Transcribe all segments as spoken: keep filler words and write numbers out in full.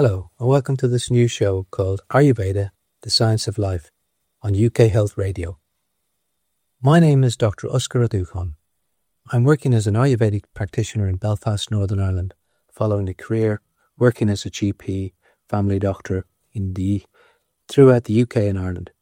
Hello, and welcome to this new show called Ayurveda, The Science of Life on U K Health Radio. My name is Doctor Uskar Adukhan. I'm working as an Ayurvedic practitioner in Belfast, Northern Ireland, following a career working as a G P, family doctor in the throughout the U K and Ireland.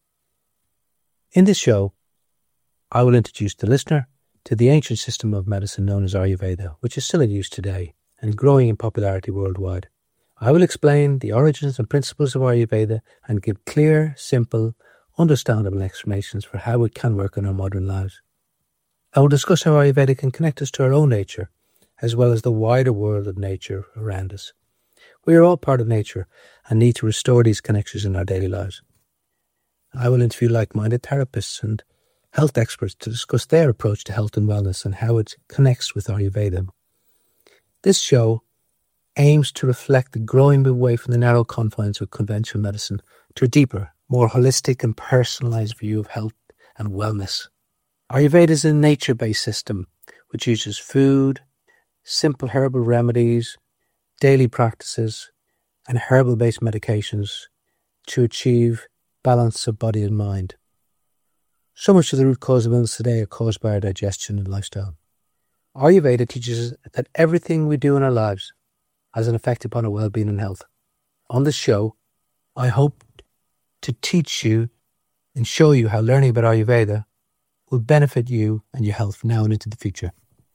In this show, I will introduce the listener to the ancient system of medicine known as Ayurveda, which is still in use today and growing in popularity worldwide. I will explain the origins and principles of Ayurveda and give clear, simple, understandable explanations for how it can work in our modern lives. I will discuss how Ayurveda can connect us to our own nature, as well as the wider world of nature around us. We are all part of nature and need to restore these connections in our daily lives. I will interview like-minded therapists and health experts to discuss their approach to health and wellness and how it connects with Ayurveda. This show aims to reflect the growing move away from the narrow confines of conventional medicine to a deeper, more holistic and personalised view of health and wellness. Ayurveda is a nature-based system which uses food, simple herbal remedies, daily practices and herbal-based medications to achieve balance of body and mind. So much of the root cause of illness today are caused by our digestion and lifestyle. Ayurveda teaches us that everything we do in our lives has an effect upon our well-being and health. On this show, I hope to teach you and show you how learning about Ayurveda will benefit you and your health now and into the future.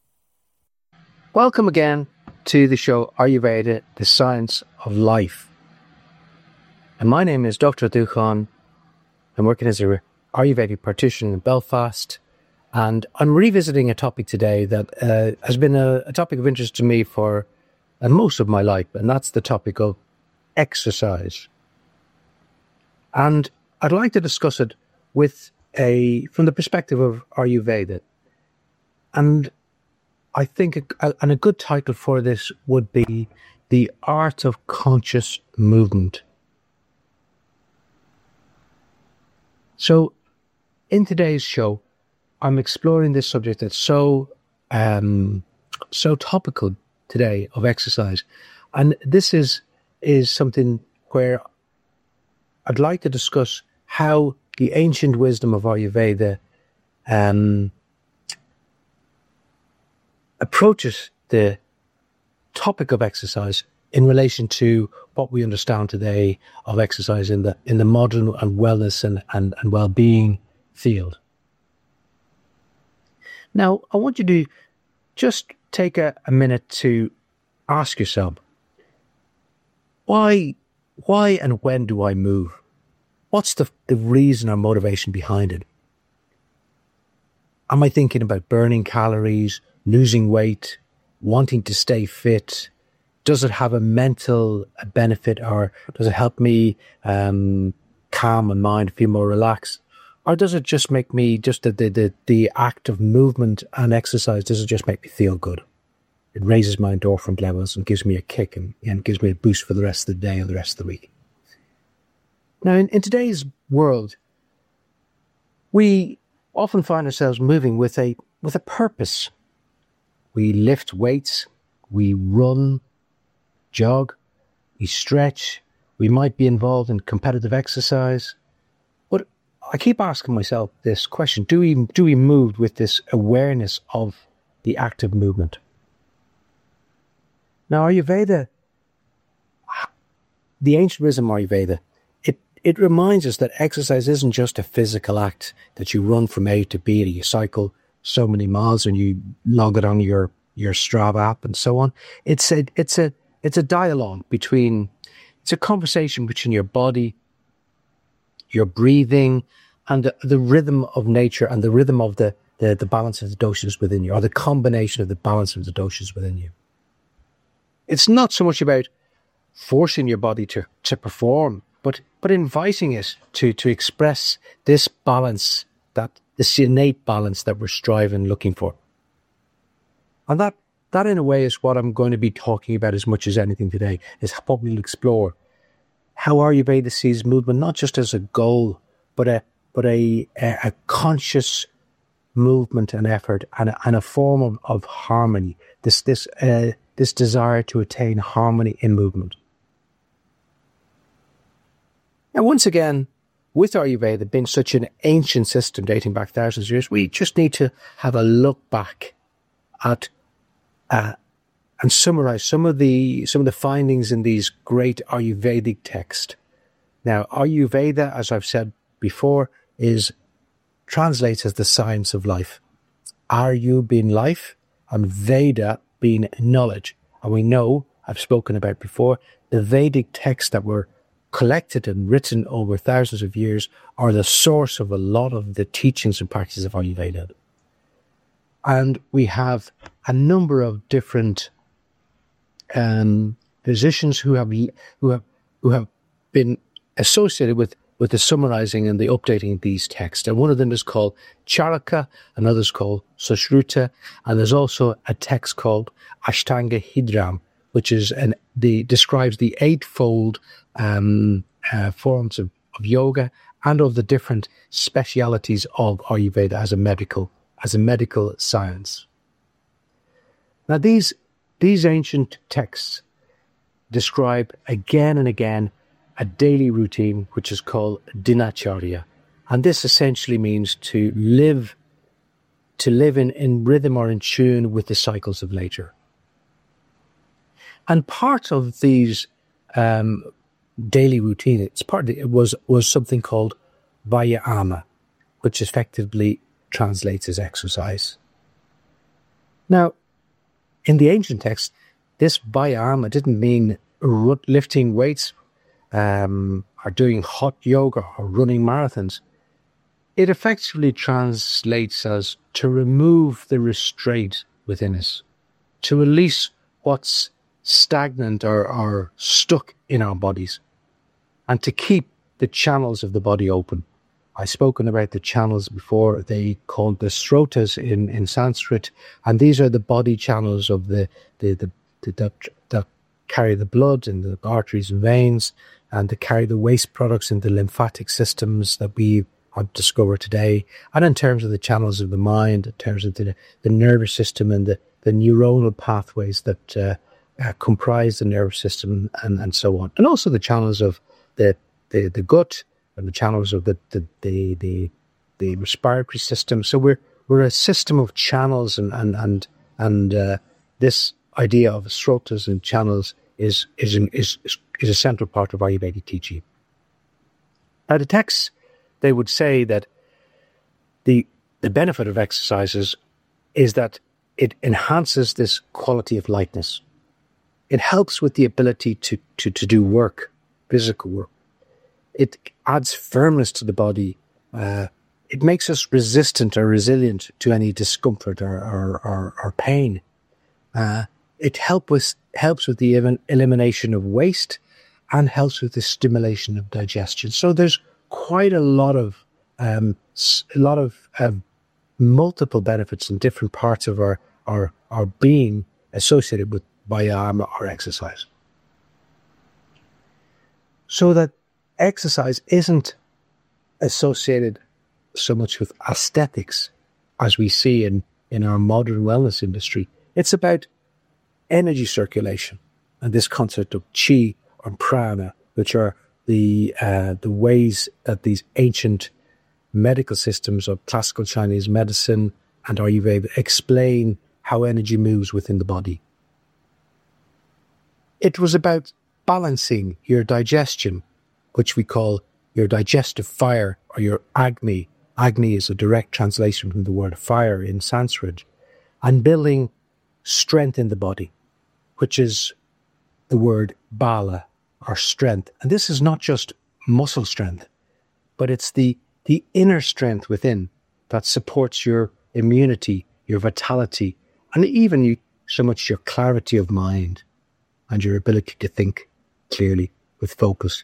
Welcome again to the show Ayurveda, The Science of Life. And my name is Doctor Adukhan. I'm working as an Ayurvedic practitioner in Belfast, and I'm revisiting a topic today that uh, has been a, a topic of interest to me for and most of my life, and that's the topic of exercise. And I'd like to discuss it with a from the perspective of Ayurveda. And I think a, and a good title for this would be The Art of Conscious Movement. So, in today's show, I'm exploring this subject that's so um, so topical today of exercise, and this is is something where I'd like to discuss how the ancient wisdom of Ayurveda um, approaches the topic of exercise in relation to what we understand today of exercise in the in the modern and wellness and, and, and well-being field. Now, I want you to just take a, a minute to ask yourself, why, why and when do I move? What's the, the reason or motivation behind it? Am I thinking about burning calories, losing weight, wanting to stay fit? Does it have a mental benefit, or does it help me um, calm my mind, feel more relaxed? Or does it just make me, just the, the, the, the act of movement and exercise, does it just make me feel good? It raises my endorphin levels and gives me a kick and, and gives me a boost for the rest of the day or the rest of the week. Now, in, in today's world, we often find ourselves moving with a with a purpose. We lift weights, we run, jog, we stretch, we might be involved in competitive exercise. But I keep asking myself this question, do we, do we move with this awareness of the active movement? Now, Ayurveda, the ancient wisdom of Ayurveda, it, it reminds us that exercise isn't just a physical act that you run from A to B, or you cycle so many miles and you log it on your, your Strava app and so on. It's a, it's a, it's a dialogue between, it's a conversation between your body, your breathing, and the, the rhythm of nature and the rhythm of the, the, the balance of the doshas within you, or the combination of the balance of the doshas within you. It's not so much about forcing your body to, to perform, but, but inviting it to, to express this balance, that this innate balance that we're striving, looking for. And that, that in a way is what I'm going to be talking about as much as anything today, is what we'll explore. How Ayurveda sees movement not just as a goal, but a, but a, a, a conscious movement and effort, and a, and a form of, of harmony. This, this, uh, this desire to attain harmony in movement. Now, once again, with Ayurveda being such an ancient system dating back thousands of years, we just need to have a look back at uh, and summarize some of the some of the findings in these great Ayurvedic texts. Now, Ayurveda, as I've said before, is translates as the science of life. Ayu being life, and Veda being knowledge. And we know, I've spoken about before, the Vedic texts that were collected and written over thousands of years are the source of a lot of the teachings and practices of Ayurveda. And we have a number of different um, physicians who have who have who have been associated with with the summarizing and the updating of these texts. And one of them is called Charaka, another is called Sushruta, and there's also a text called Ashtanga Hridayam, which is an the describes the eightfold um, uh, forms of, of yoga and of the different specialities of Ayurveda as a medical as a medical science. Now, these these ancient texts describe again and again a daily routine which is called dinacharya, and this essentially means to live to live in, in rhythm or in tune with the cycles of nature. And part of these um, daily routine, it's part of it was was something called Vyayama, which effectively translates as exercise. Now, in the ancient text, this Vyayama didn't mean lifting weights um, or doing hot yoga or running marathons. It effectively translates as to remove the restraint within us, to release what's stagnant or, or stuck in our bodies, and to keep the channels of the body open. I've spoken about the channels before. They called the srotas in, in Sanskrit, and these are the body channels of the, the, the, the that, that carry the blood in the arteries and veins, and to carry the waste products in the lymphatic systems that we have discovered today. And in terms of the channels of the mind, in terms of the, the nervous system and the, the neuronal pathways that uh, uh, comprise the nervous system, and, and so on. And also the channels of the, the, the gut, and the channels of the the, the the the respiratory system. So we're we're a system of channels, and and and and uh, this idea of srotas and channels is is is is a central part of Ayurvedic teaching. Now, the texts, they would say that the the benefit of exercises is that it enhances this quality of lightness. It helps with the ability to to to do work, physical work. It adds firmness to the body. Uh, it makes us resistant or resilient to any discomfort or, or, or, or pain. Uh, it help with, helps with the elim- elimination of waste, and helps with the stimulation of digestion. So there's quite a lot of um, a lot of um, multiple benefits in different parts of our, our, our being associated with Vyayama or exercise. So that exercise isn't associated so much with aesthetics as we see in, in our modern wellness industry. It's about energy circulation and this concept of chi or prana, which are the uh, the ways that these ancient medical systems of classical Chinese medicine and Ayurveda explain how energy moves within the body. It was about balancing your digestion, which we call your digestive fire or your Agni. Agni is a direct translation from the word fire in Sanskrit, and building strength in the body, which is the word Bala or strength. And this is not just muscle strength, but it's the, the inner strength within that supports your immunity, your vitality, and even you, so much your clarity of mind and your ability to think clearly with focus.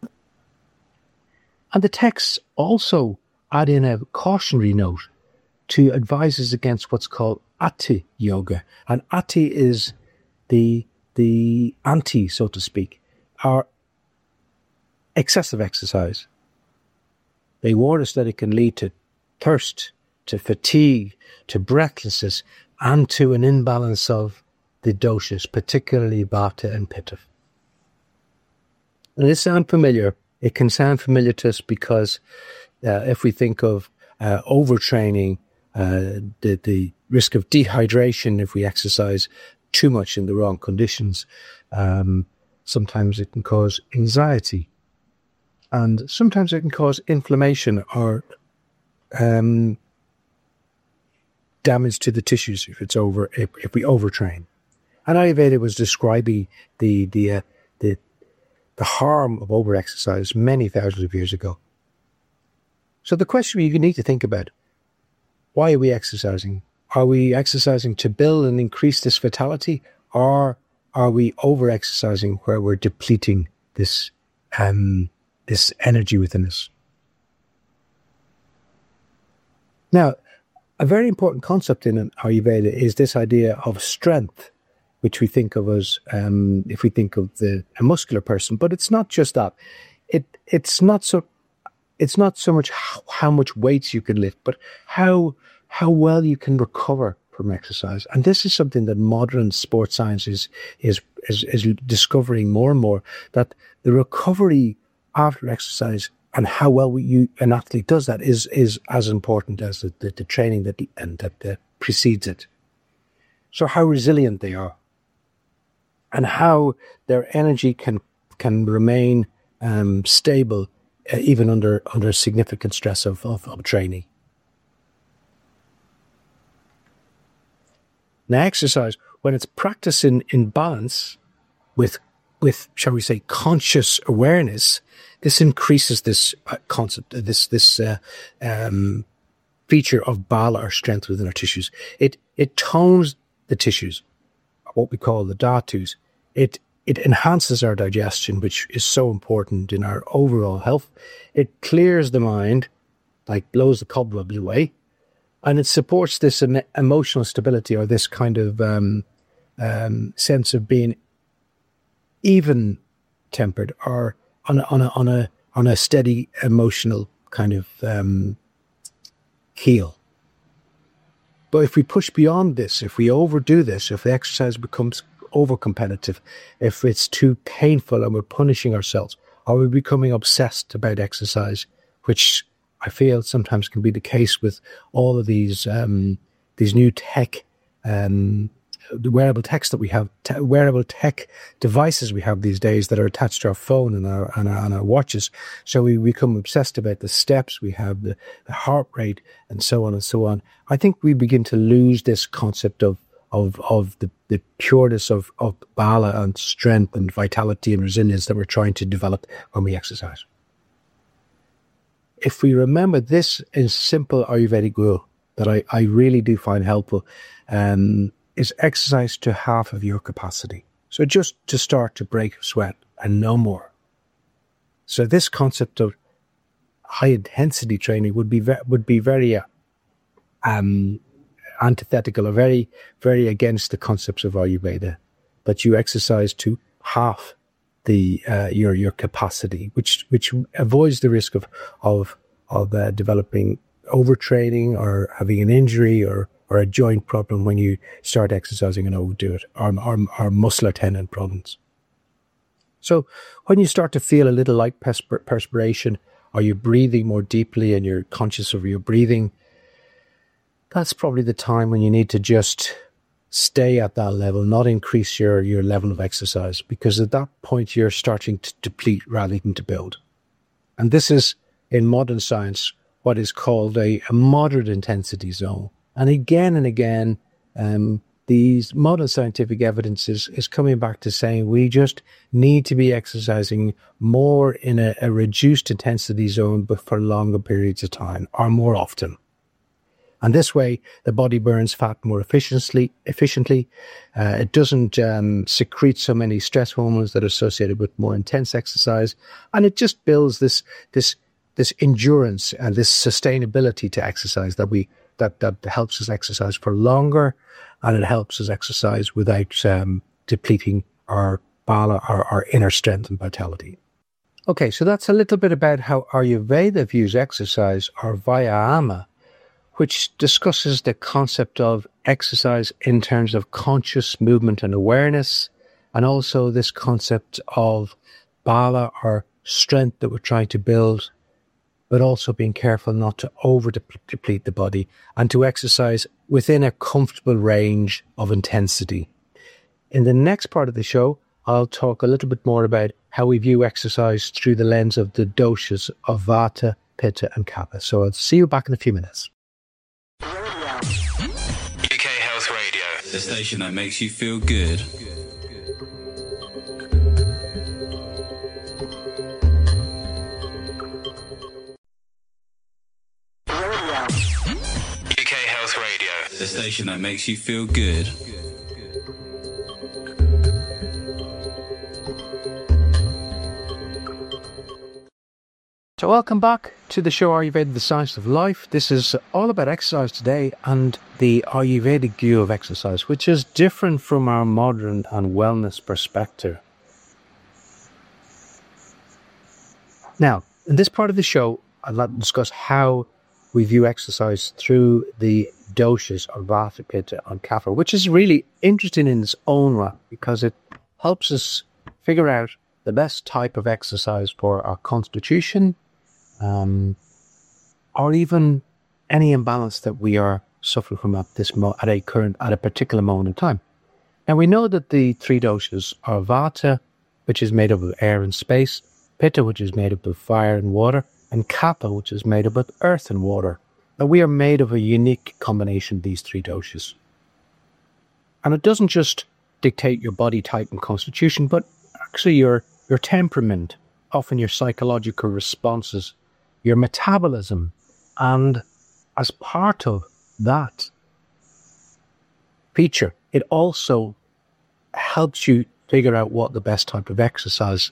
And the texts also add in a cautionary note to advise us against what's called Ati yoga. And Ati is the the anti, so to speak, or excessive exercise. They warn us that it can lead to thirst, to fatigue, to breathlessness, and to an imbalance of the doshas, particularly Vata and Pitta. And this sounds familiar It can sound familiar to us because uh, if we think of uh, overtraining, uh, the, the risk of dehydration if we exercise too much in the wrong conditions, um, sometimes it can cause anxiety. And sometimes it can cause inflammation or um, damage to the tissues if it's over if, if we overtrain. And Ayurveda was describing the the uh, the the harm of overexercise many thousands of years ago. So the question you need to think about: why are we exercising? Are we exercising to build and increase this vitality, or are we over-exercising where we're depleting this um, this energy within us? Now, a very important concept in Ayurveda is this idea of strength, which we think of as, um, if we think of the a muscular person, but it's not just that. It it's not so it's not so much how, how much weights you can lift, but how how well you can recover from exercise. And this is something that modern sports science is, is, is, is discovering more and more, that the recovery after exercise and how well we, you, an athlete does that is, is as important as the, the, the training that, and that uh, precedes it. So how resilient they are and how their energy can, can remain um, stable uh, even under, under significant stress of, of, of training. Now, exercise, when it's practiced in, in balance with, with, shall we say, conscious awareness, this increases this uh, concept, uh, this, this, uh, um, feature of bala, or strength within our tissues. It, it tones the tissues, what we call the dhatus. It, it enhances our digestion, which is so important in our overall health. It clears the mind, like blows the cobwebs away. And it supports this em- emotional stability, or this kind of um, um, sense of being even-tempered, or on a, on a on a on a steady emotional kind of um, keel. But if we push beyond this, if we overdo this, if the exercise becomes over-competitive, if it's too painful and we're punishing ourselves, or we're becoming obsessed about exercise, which I feel sometimes can be the case with all of these um, these new tech, um, the wearable techs that we have, te- wearable tech devices we have these days that are attached to our phone and our and our, and our watches. So we become obsessed about the steps we have, the, the heart rate, and so on and so on. I think we begin to lose this concept of of of the, the pureness of, of bala and strength and vitality and resilience that we're trying to develop when we exercise. If we remember this in simple Ayurvedic rule that I, I really do find helpful, um, is exercise to half of your capacity. So just to start to break sweat and no more. So this concept of high intensity training would be ve- would be very uh, um, antithetical, or very, very against the concepts of Ayurveda, that you exercise to half the uh, your your capacity, which which avoids the risk of of of uh, developing overtraining or having an injury or or a joint problem when you start exercising and overdo it, or or, or muscular tendon problems. So when you start to feel a little light perspir- perspiration, or you're breathing more deeply and you're conscious of your breathing, that's probably the time when you need to just stay at that level, not increase your, your level of exercise, because at that point you're starting to deplete rather than to build. And this is, in modern science, what is called a, a moderate intensity zone. And again and again, um, these modern scientific evidence is, is coming back to saying we just need to be exercising more in a, a reduced intensity zone, but for longer periods of time, or more often. And this way, the body burns fat more efficiently. Efficiently, uh, it doesn't um, secrete so many stress hormones that are associated with more intense exercise, and it just builds this this this endurance and this sustainability to exercise that we that that helps us exercise for longer, and it helps us exercise without um, depleting our bala, our, our inner strength and vitality. Okay, so that's a little bit about how Ayurveda views exercise, or Vyayama, which discusses the concept of exercise in terms of conscious movement and awareness, and also this concept of bala, or strength that we're trying to build, but also being careful not to over deplete the body and to exercise within a comfortable range of intensity. In the next part of the show, I'll talk a little bit more about how we view exercise through the lens of the doshas of Vata, Pitta and Kapha. So I'll see you back in a few minutes. U K Health Radio, the station that makes you feel good. U K Health Radio, the station that makes you feel good. So welcome back to the show Ayurveda, the Science of Life. This is all about exercise today and the Ayurvedic view of exercise, which is different from our modern and wellness perspective. Now, in this part of the show, I'd like to discuss how we view exercise through the doshas of Vata, Pitta and Kapha, which is really interesting in its own right because it helps us figure out the best type of exercise for our constitution, Um, or even any imbalance that we are suffering from at this mo- at a current at a particular moment in time. And we know that the three doshas are Vata, which is made up of air and space, Pitta, which is made up of fire and water, and Kapha, which is made up of earth and water. Now we are made of a unique combination of these three doshas. And it doesn't just dictate your body type and constitution, but actually your your temperament, often your psychological responses, your metabolism, and as part of that feature, it also helps you figure out what the best type of exercise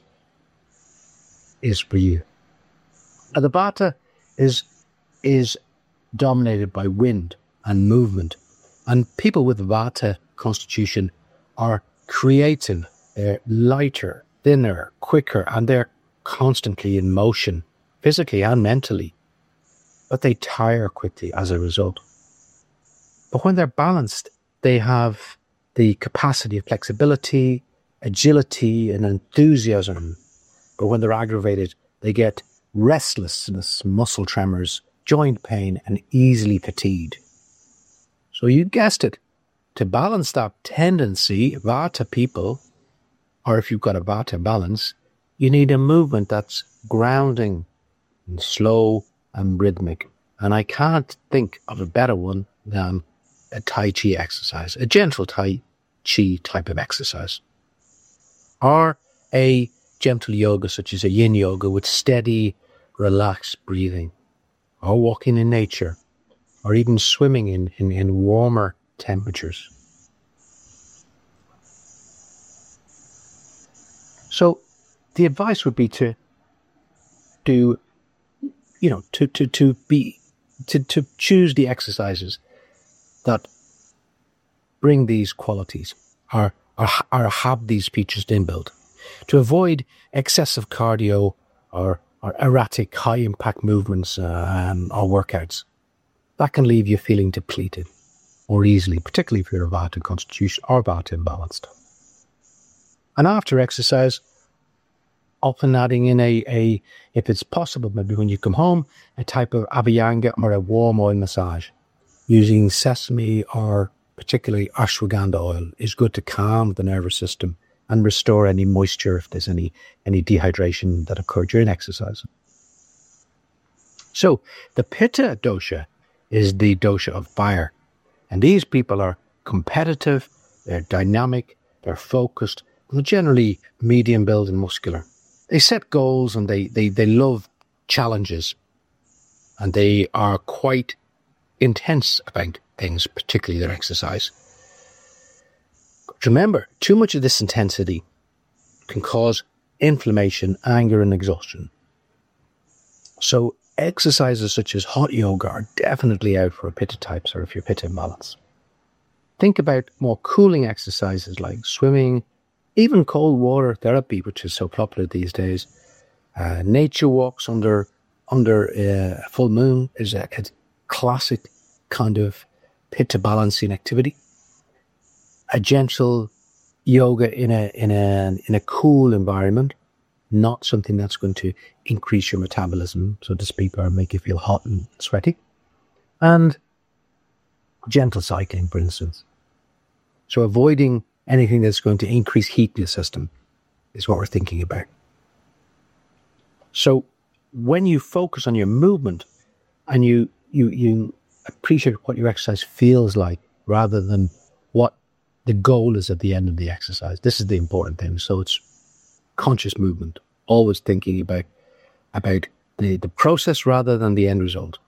is for you. Now, the Vata is is dominated by wind and movement, and people with Vata constitution are creative. They're lighter, thinner, quicker, and they're constantly in motion, physically and mentally, but they tire quickly as a result. But when they're balanced, they have the capacity of flexibility, agility, and enthusiasm. But when they're aggravated, they get restlessness, muscle tremors, joint pain, and easily fatigued. So you guessed it. To balance that tendency, Vata people, or if you've got a Vata balance, you need a movement that's grounding and slow and rhythmic. And I can't think of a better one than a Tai Chi exercise, a gentle Tai Chi type of exercise. Or a gentle yoga such as a yin yoga with steady, relaxed breathing. Or walking in nature. Or even swimming in, in, in warmer temperatures. So the advice would be to do, you know, to, to, to be, to, to choose the exercises that bring these qualities or, or, or have these features inbuilt. To avoid excessive cardio or, or erratic high impact movements uh, um, or workouts. That can leave you feeling depleted more easily, particularly if you're a Vata constitution or Vata imbalanced. And after exercise, often adding in a, a, if it's possible, maybe when you come home, a type of Abhyanga or a warm oil massage. Using sesame or particularly ashwagandha oil is good to calm the nervous system and restore any moisture if there's any, any dehydration that occurred during exercise. So the Pitta dosha is the dosha of fire. And these people are competitive, they're dynamic, they're focused, and they're generally medium build and muscular. They set goals and they, they, they love challenges. And they are quite intense about things, particularly their exercise. But remember, too much of this intensity can cause inflammation, anger, and exhaustion. So exercises such as hot yoga are definitely out for Pitta types or if you're Pitta imbalance. Think about more cooling exercises like swimming, even cold water therapy, which is so popular these days. Uh, nature walks under under uh, full moon is a, a classic kind of Pitta balancing activity. A gentle yoga in a in a in a cool environment, not something that's going to increase your metabolism, so to speak, or make you feel hot and sweaty. And gentle cycling, for instance. So avoiding anything that's going to increase heat in the system is what we're thinking about. So when you focus on your movement and you, you, you appreciate what your exercise feels like rather than what the goal is at the end of the exercise, this is the important thing. So it's conscious movement, always thinking about, about the, the process rather than the end result.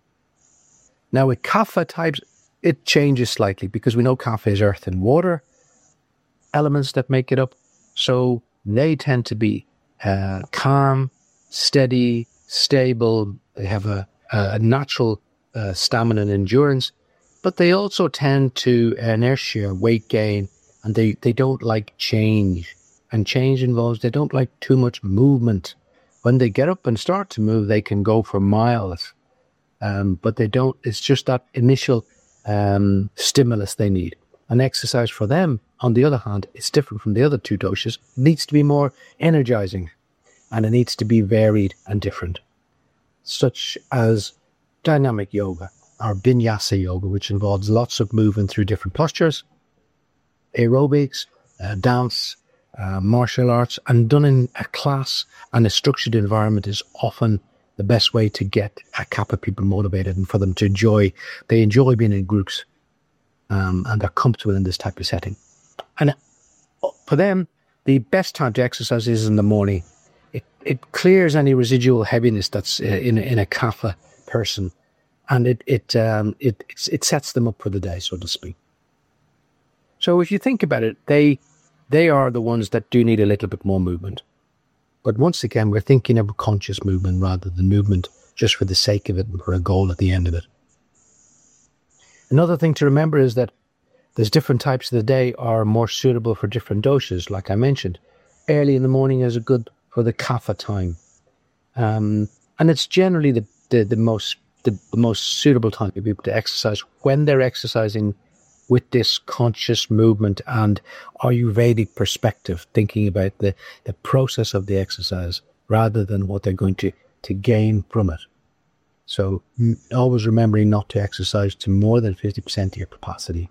Now with kapha types, it changes slightly because we know kapha is earth and water elements that make it up. So they tend to be uh, calm, steady, stable. They have a, a natural uh, stamina and endurance, but they also tend to inertia, weight gain, and they, they don't like change. And change involves, they don't like too much movement. When they get up and start to move, they can go for miles. Um, but they don't, it's just that initial um, stimulus they need. An exercise for them, on the other hand, is different from the other two doshas. It needs to be more energizing and it needs to be varied and different, such as dynamic yoga or vinyasa yoga, which involves lots of movement through different postures, aerobics, uh, dance, uh, martial arts, and done in a class and a structured environment is often the best way to get a kapha people motivated and for them to enjoy. They enjoy being in groups um, and they're comfortable in this type of setting. And for them, the best time to exercise is in the morning. It it clears any residual heaviness that's uh, in in a kapha person, and it it um it it sets them up for the day, so to speak. So if you think about it, they they are the ones that do need a little bit more movement. But once again, we're thinking of conscious movement rather than movement just for the sake of it and for a goal at the end of it. Another thing to remember is that there's different types of the day are more suitable for different doshas. Like I mentioned, early in the morning is a good for the kapha time. Um, and it's generally the, the, the most the, the most suitable time for people to exercise when they're exercising with this conscious movement and Ayurvedic perspective, thinking about the, the process of the exercise rather than what they're going to, to gain from it. So always remembering not to exercise to more than fifty percent of your capacity.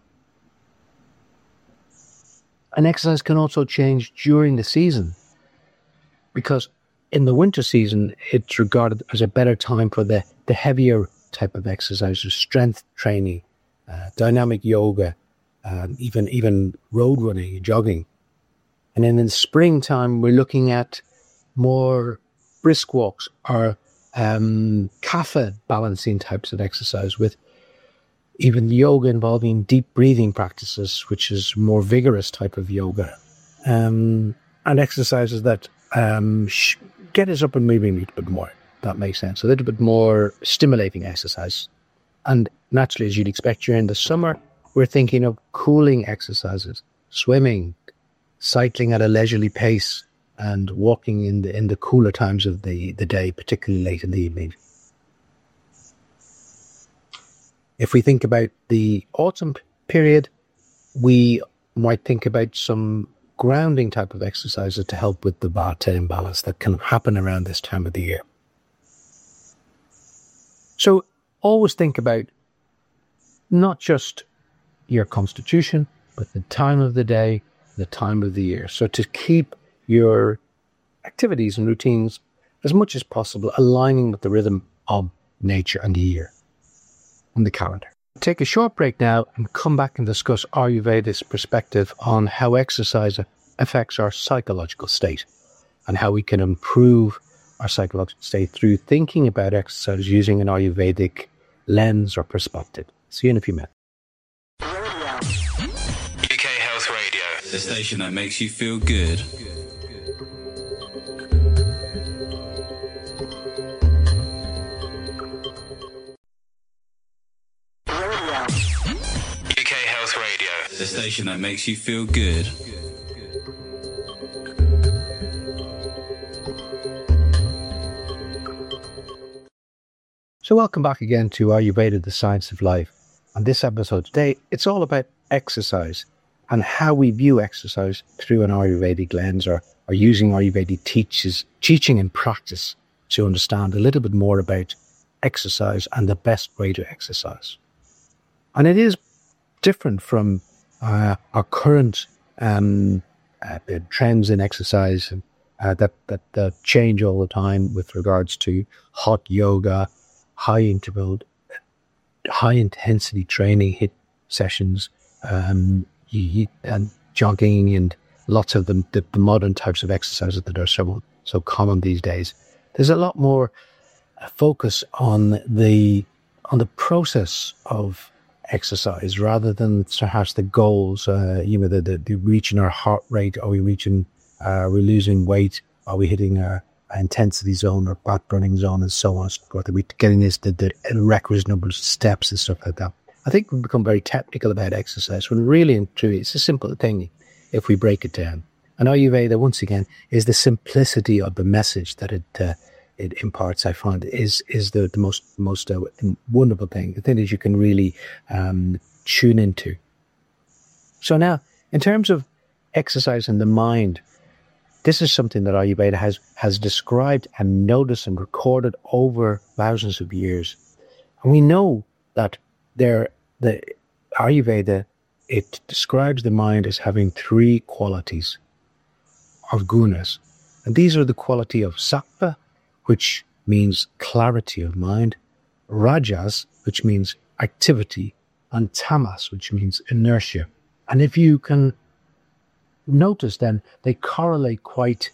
And exercise can also change during the season, because in the winter season, it's regarded as a better time for the, the heavier type of exercises, strength training, uh, dynamic yoga, uh, even even road running, jogging. And then in the springtime, we're looking at more brisk walks or um, kapha balancing types of exercise, with even yoga involving deep breathing practices, which is more vigorous type of yoga, um, and exercises that um, sh- get us up and moving a little bit more. That makes sense. A little bit more stimulating exercise. And naturally, as you'd expect during the summer, we're thinking of cooling exercises, swimming, cycling at a leisurely pace, and walking in the in the cooler times of the, the day, particularly late in the evening. If we think about the autumn period, we might think about some grounding type of exercises to help with the vata imbalance that can happen around this time of the year. So always think about not just your constitution, but the time of the day, the time of the year. So to keep your activities and routines as much as possible aligning with the rhythm of nature and the year and the calendar. Take a short break now and come back and discuss Ayurveda's perspective on how exercise affects our psychological state and how we can improve our psychological state through thinking about exercise using an Ayurvedic lens or perspective. See you in a few minutes. U K Health Radio, the station that makes you feel good. U K Health Radio, the station that makes you feel good. So welcome back again to Ayurveda, the Science of Life. On this episode today, it's all about exercise and how we view exercise through an Ayurvedic lens or or using Ayurvedic teaches, teaching and practice to understand a little bit more about exercise and the best way to exercise. And it is different from uh, our current um, uh, trends in exercise uh, that, that uh, change all the time with regards to hot yoga, high interval, high intensity training hit sessions, um, and jogging, and lots of the, the, the modern types of exercises that are so, so common these days. There's a lot more focus on the on the process of exercise rather than perhaps the goals. Uh, you know, the, the, the reaching our heart rate, are we reaching? Uh, are we losing weight? Are we hitting our, our intensity zone or back burning zone, and so on and so forth? Are we getting this the, the requisite number of steps and stuff like that? I think we've become very technical about exercise when really and truly it's a simple thing if we break it down. And Ayurveda, once again, is the simplicity of the message that it uh, it imparts. I find is is the, the most most uh, wonderful thing. The thing that you can really um, tune into. So now, in terms of exercise in the mind, this is something that Ayurveda has has described and noticed and recorded over thousands of years, and we know that there the Ayurveda, it describes the mind as having three qualities of gunas, and these are the quality of sattva, which means clarity of mind, rajas, which means activity, and tamas, which means inertia. And if you can notice, then they correlate quite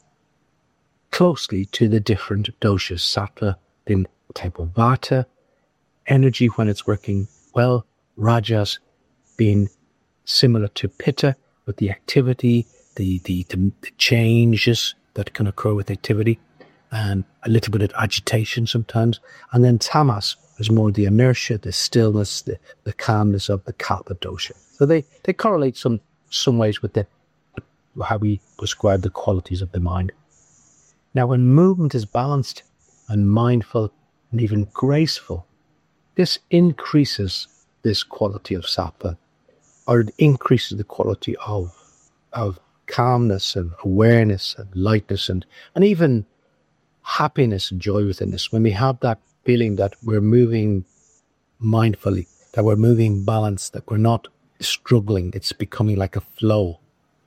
closely to the different doshas. Sattva being type of vata, energy when it's working well, rajas being similar to pitta, with the activity, the, the, the, the changes that can occur with activity, and a little bit of agitation sometimes. And then tamas is more the inertia, the stillness, the, the calmness of the kapha dosha. So they, they correlate some some ways with the how we prescribe the qualities of the mind. Now, when movement is balanced and mindful and even graceful, this increases this quality of sattva, or it increases the quality of of calmness and awareness and lightness and, and even happiness and joy within us. When we have that feeling that we're moving mindfully, that we're moving balanced, that we're not struggling, it's becoming like a flow.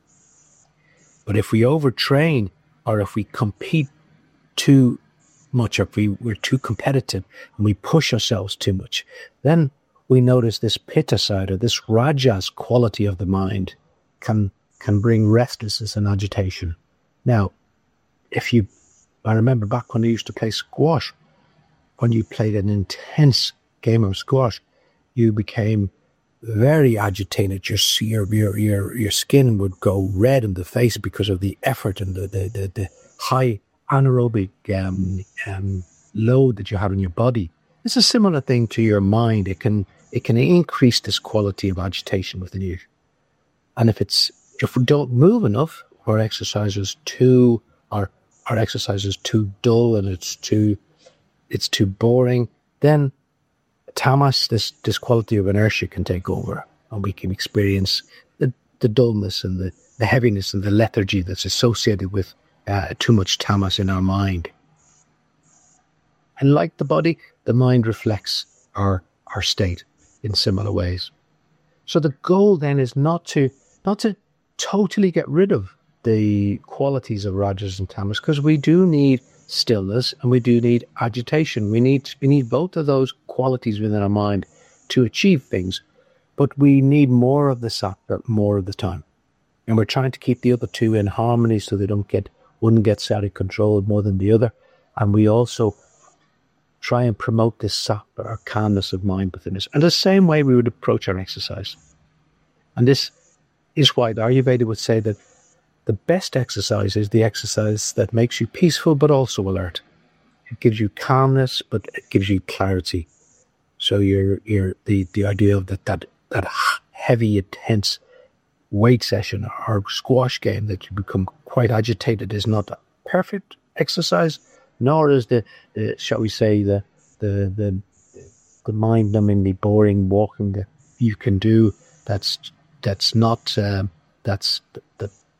But if we overtrain, or if we compete too much, or if we, we're too competitive and we push ourselves too much, then we notice this pitta side, or this rajas quality of the mind can can bring restlessness and agitation. Now, if you, I remember back when I used to play squash, when you played an intense game of squash, you became very agitated. Your your your your, your skin would go red in the face because of the effort and the the, the, the high anaerobic um, um, load that you had on your body. It's a similar thing to your mind. It can it can increase this quality of agitation within you. And if it's if we don't move enough, or exercise is too our our exercise is too dull and it's too it's too boring, then tamas, this, this quality of inertia, can take over, and we can experience the, the dullness and the, the heaviness and the lethargy that's associated with uh, too much tamas in our mind. And like the body, the mind reflects our our state in similar ways. So the goal then is not to not to totally get rid of the qualities of rajas and tamas, because we do need stillness and we do need agitation. We need we need both of those qualities within our mind to achieve things, but we need more of the sattva more of the time, and we're trying to keep the other two in harmony so they don't get one gets out of control more than the other. And we also try and promote this sattva, or calmness of mind within us, and the same way we would approach our exercise. And this is why the Ayurveda would say that the best exercise is the exercise that makes you peaceful but also alert. It gives you calmness, but it gives you clarity. So you're, you're the, the idea of that, that, that heavy, intense weight session or squash game that you become quite agitated is not a perfect exercise, nor is the, the shall we say, the, the, the, the mind-numbingly boring walking that you can do. That's, that's not, um, that's, that,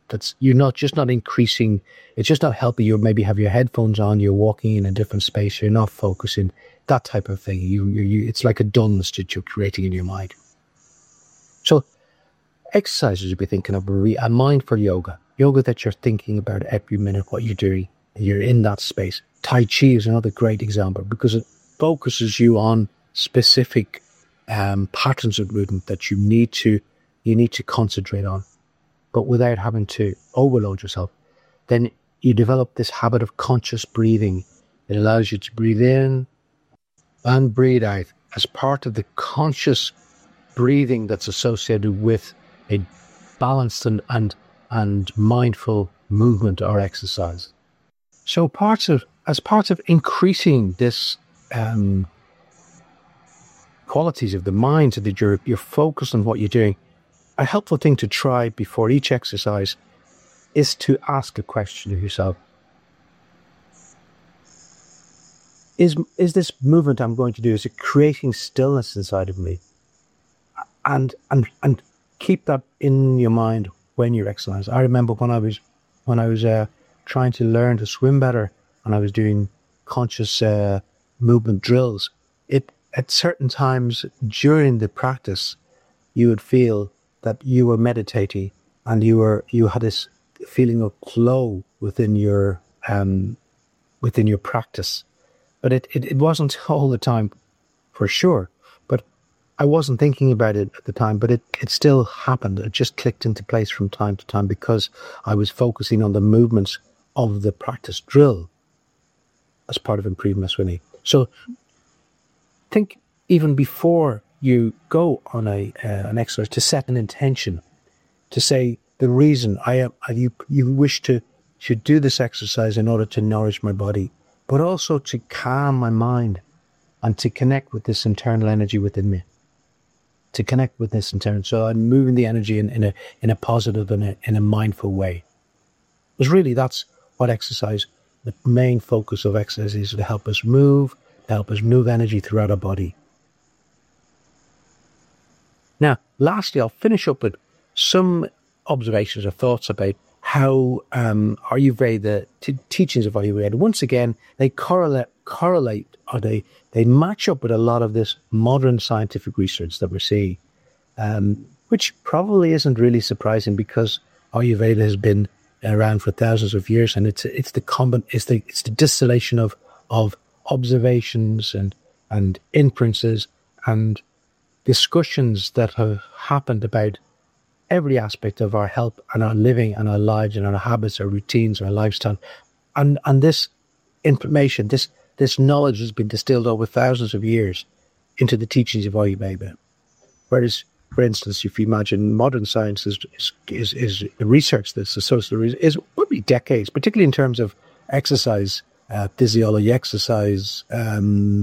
that's, you're not just not increasing, it's just not helping you maybe have your headphones on, you're walking in a different space, you're not focusing, that type of thing. You, you, you it's like a dullness that you're creating in your mind. So exercises you'd be thinking of are a mindful yoga, yoga that you're thinking about every minute what you're doing. You're in that space. Tai Chi is another great example because it focuses you on specific um, patterns of movement that you need to you need to concentrate on, but without having to overload yourself. Then you develop this habit of conscious breathing. It allows you to breathe in and breathe out as part of the conscious breathing that's associated with a balanced and and, and mindful movement or exercise. So parts of as part of increasing this um, qualities of the mind, so that you're you're focused on what you're doing, a helpful thing to try before each exercise is to ask a question of yourself. Is is this movement I'm going to do, is it creating stillness inside of me? And and and keep that in your mind when you're exercising. I remember when I was when I was uh, trying to learn to swim better, and I was doing conscious uh, movement drills. It at certain times during the practice, you would feel that you were meditating, and you were you had this feeling of flow within your um within your practice. But it, it, it wasn't all the time, for sure. But I wasn't thinking about it at the time, but it, it still happened. It just clicked into place from time to time because I was focusing on the movements of the practice drill as part of improving my swimming. So think even before you go on a uh, an exercise to set an intention, to say the reason I am you you wish to should do this exercise in order to nourish my body, but also to calm my mind and to connect with this internal energy within me. To connect with this internal, so I'm moving the energy in, in a in a positive and a, in a mindful way. Because really, that's what exercise. The main focus of exercise is to help us move, to help us move energy throughout our body. Now, lastly, I'll finish up with some observations or thoughts about how um, Ayurveda, the t- teachings of Ayurveda, once again, they correlate, correlate or they, they match up with a lot of this modern scientific research that we're seeing, um, which probably isn't really surprising because Ayurveda has been around for thousands of years, and it's it's the common it's the it's the distillation of of observations and and inferences and discussions that have happened about every aspect of our health and our living and our lives and our habits, our routines, our lifestyle. And and this information, this this knowledge has been distilled over thousands of years into the teachings of Ayurveda. Whereas, for instance, if you imagine modern science is is, is research that's associated is would be decades, particularly in terms of exercise, uh, physiology, exercise, um,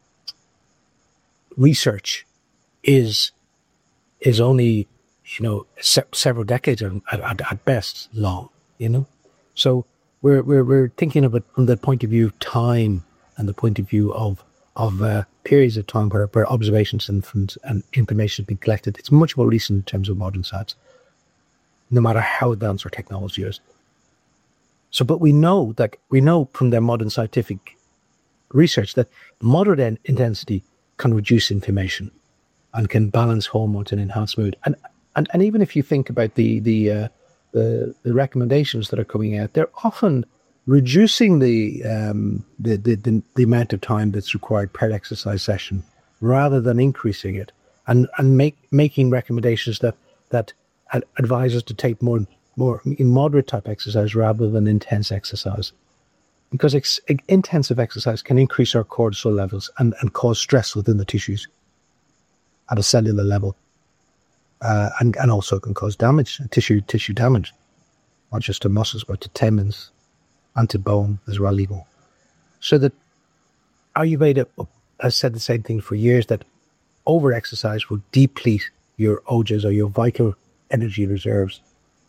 research is is only, you know, se- several decades at, at, at best long, you know. So we're we're we're thinking of it from the point of view of time and the point of view of of uh, periods of time where, where observations and, and information have been collected. It's much more recent in terms of modern science, no matter how advanced our technology is. So, but we know that we know from their modern scientific research that moderate intensity can reduce inflammation and can balance hormones and enhance mood. And and, and even if you think about the the, uh, the the recommendations that are coming out, they're often reducing the, um, the, the the the amount of time that's required per exercise session, rather than increasing it, and and make making recommendations that that advise us to take more more moderate type exercise rather than intense exercise, because ex- intensive exercise can increase our cortisol levels and, and cause stress within the tissues at a cellular level, uh, and and also can cause damage, tissue tissue damage, not just to muscles but to tendons and to bone as well even. So that Ayurveda has said the same thing for years, that over-exercise will deplete your ojas or your vital energy reserves.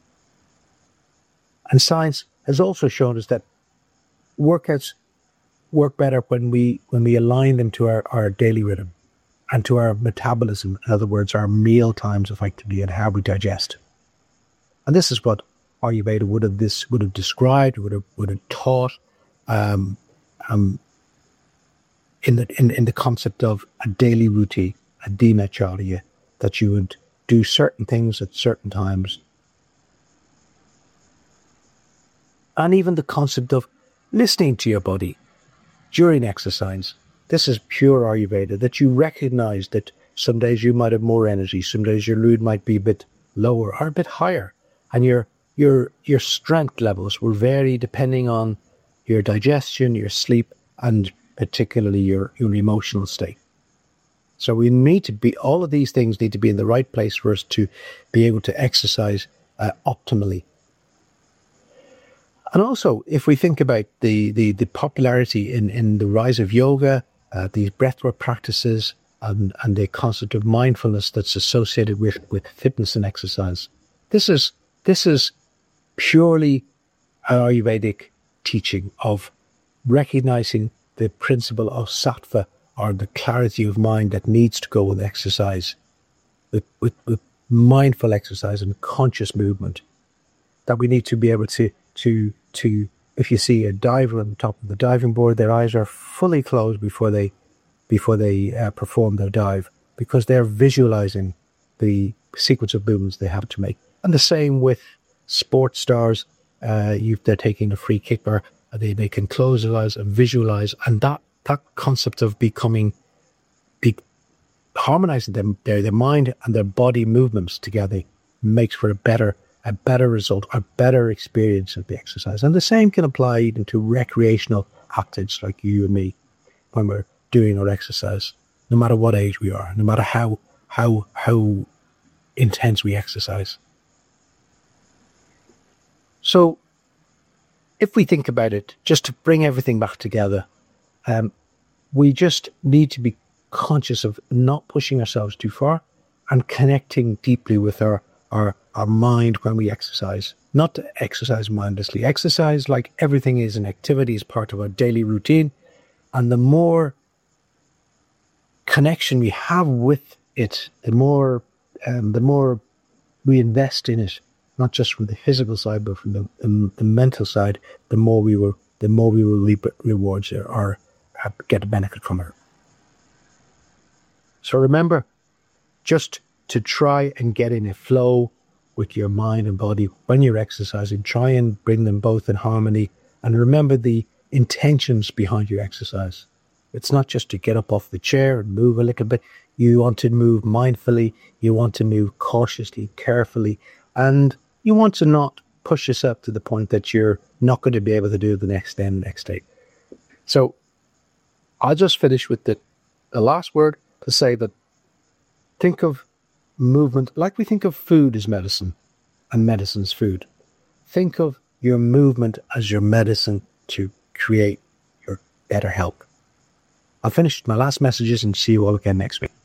And science has also shown us that workouts work better when we when we align them to our, our daily rhythm and to our metabolism. In other words, our meal times effectively and how we digest. And this is what Ayurveda would have this would have described, would have would have taught, um, um, in the in, in the concept of a daily routine, a dinacharya, that you would do certain things at certain times, and even the concept of listening to your body during exercise. This is pure Ayurveda, that you recognize that some days you might have more energy, some days your mood might be a bit lower or a bit higher, and your your your strength levels will vary depending on your digestion, your sleep, and particularly your, your emotional state. So we need to be, all of these things need to be in the right place for us to be able to exercise uh, optimally. And also, if we think about the, the, the popularity in, in the rise of yoga, uh, these breathwork practices, and, and the concept of mindfulness that's associated with, with fitness and exercise, this is this is purely Ayurvedic teaching of recognizing the principle of sattva, or the clarity of mind that needs to go with exercise, with, with, with mindful exercise and conscious movement, that we need to be able to to to if you see a diver on the top of the diving board, their eyes are fully closed before they before they uh, perform their dive, because they're visualizing the sequence of movements they have to make. And the same with sports stars. Uh, you, they're taking a free kick, or they, they can close their eyes and visualize, and that that concept of becoming be, harmonizing them their their mind and their body movements together makes for a better a better result, a better experience of the exercise. And the same can apply even to recreational athletes like you and me when we're doing our exercise, no matter what age we are, no matter how how how intense we exercise. So if we think about it, just to bring everything back together, um, we just need to be conscious of not pushing ourselves too far and connecting deeply with our our our mind when we exercise. Not to exercise mindlessly. Exercise, like everything, is an activity, is part of our daily routine. And the more connection we have with it, the more um, the more we invest in it, not just from the physical side, but from the, um, the mental side, the more we will the more we will reap rewards or, or uh, get a benefit from it. So remember, just to try and get in a flow with your mind and body when you're exercising. Try and bring them both in harmony, and remember the intentions behind your exercise. It's not just to get up off the chair and move a little bit. You want to move mindfully, you want to move cautiously, carefully, and you want to not push yourself to the point that you're not going to be able to do the next day and the next day. So I'll just finish with the, the last word to say that think of movement like we think of food as medicine and medicine's food. Think of your movement as your medicine to create your better health. I'll finish my last messages and see you all again next week.